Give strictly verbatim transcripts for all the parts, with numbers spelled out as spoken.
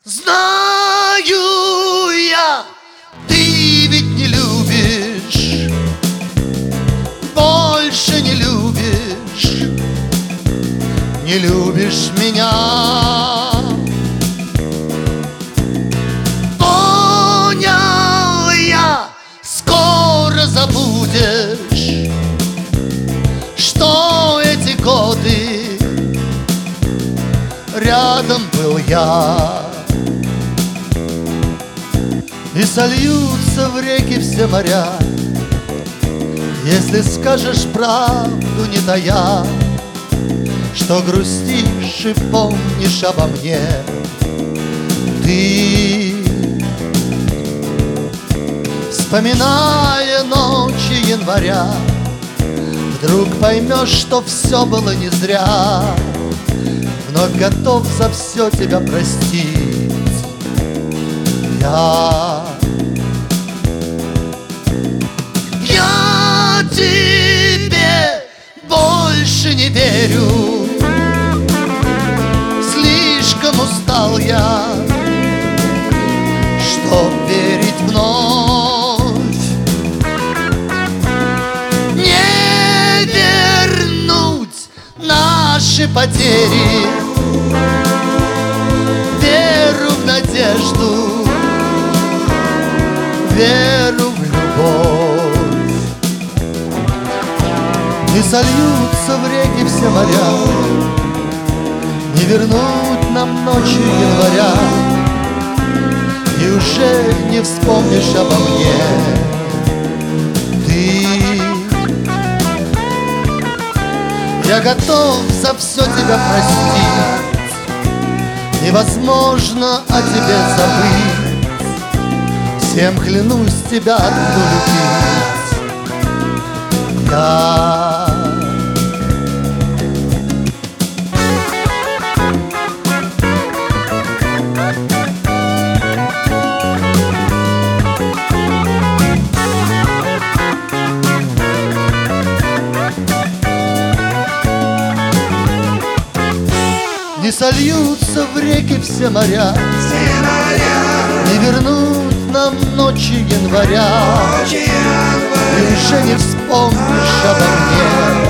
Знаю я, ты ведь не любишь, больше не любишь, не любишь меня. Понял я, скоро забудешь, что эти годы рядом был я. И сольются в реки все моря, если скажешь правду, не тая, что грустишь и помнишь обо мне. Ты, вспоминая ночи января, вдруг поймешь, что все было не зря. Вновь готов за все тебя простить я. Я тебе больше не верю, слишком устал я, чтоб верить вновь. Не вернуть наши потери, веру в надежду, веру в любовь. И сольются в реки все моря, не вернуть нам ночи января, и уже не вспомнишь обо мне. Ты, я готов за все тебя простить, невозможно о тебе забыть. Всем клянусь тебя одну любить я. Не сольются в реки все моря, все моря, не вернуть нам ночи января, ночи января. И уже не вспомнишь обо мне.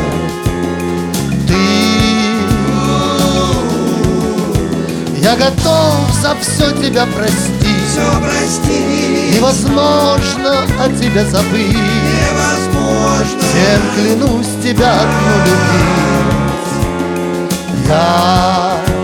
Ты, я готов за все тебя простить, Все прости, невозможно о тебе забыть. невозможно. Всем клянусь тебя одну любить я.